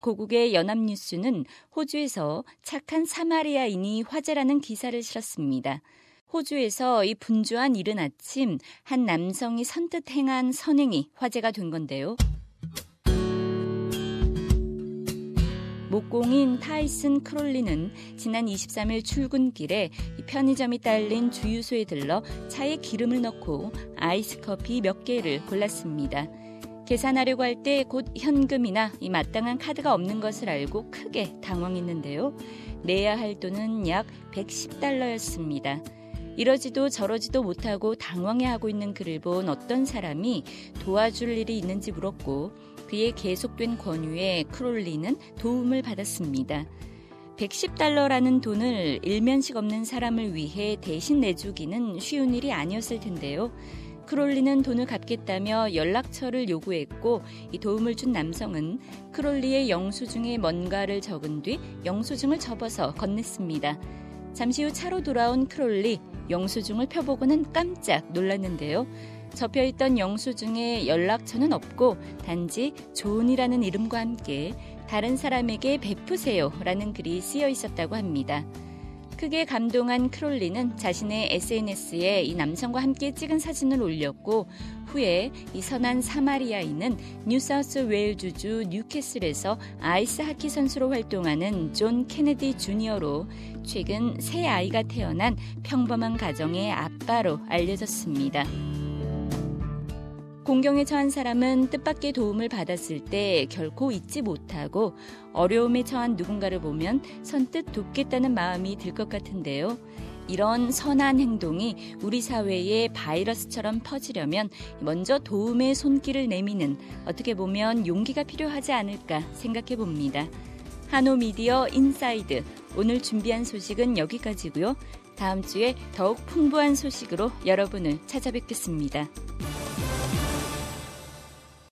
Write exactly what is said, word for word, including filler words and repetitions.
고국의 연합뉴스는 호주에서 착한 사마리아인이 화제라는 기사를 실었습니다. 호주에서 이 분주한 이른 아침 한 남성이 선뜻 행한 선행이 화제가 된 건데요. 목공인 타이슨 크롤리는 지난 이십삼일 출근길에 편의점이 딸린 주유소에 들러 차에 기름을 넣고 아이스 커피 몇 개를 골랐습니다. 계산하려고 할 때 곧 현금이나 이 마땅한 카드가 없는 것을 알고 크게 당황했는데요. 내야 할 돈은 약 백십 달러였습니다. 이러지도 저러지도 못하고 당황해하고 있는 그를 본 어떤 사람이 도와줄 일이 있는지 물었고 그의 계속된 권유에 크롤리는 도움을 받았습니다. 백십 달러라는 돈을 일면식 없는 사람을 위해 대신 내주기는 쉬운 일이 아니었을 텐데요. 크롤리는 돈을 갚겠다며 연락처를 요구했고 이 도움을 준 남성은 크롤리의 영수증에 뭔가를 적은 뒤 영수증을 접어서 건넸습니다. 잠시 후 차로 돌아온 크롤리, 영수증을 펴보고는 깜짝 놀랐는데요. 접혀있던 영수증에 연락처는 없고 단지 존이라는 이름과 함께 다른 사람에게 베푸세요 라는 글이 쓰여 있었다고 합니다. 크게 감동한 크롤리는 자신의 에스엔에스에 이 남성과 함께 찍은 사진을 올렸고 후에 이 선한 사마리아인은 뉴사우스 웨일즈주 뉴캐슬에서 아이스 하키 선수로 활동하는 존 케네디 주니어로 최근 새 아이가 태어난 평범한 가정의 아빠로 알려졌습니다. 공경에 처한 사람은 뜻밖의 도움을 받았을 때 결코 잊지 못하고 어려움에 처한 누군가를 보면 선뜻 돕겠다는 마음이 들 것 같은데요. 이런 선한 행동이 우리 사회에 바이러스처럼 퍼지려면 먼저 도움의 손길을 내미는 어떻게 보면 용기가 필요하지 않을까 생각해 봅니다. 한오미디어 인사이드, 오늘 준비한 소식은 여기까지고요. 다음 주에 더욱 풍부한 소식으로 여러분을 찾아뵙겠습니다.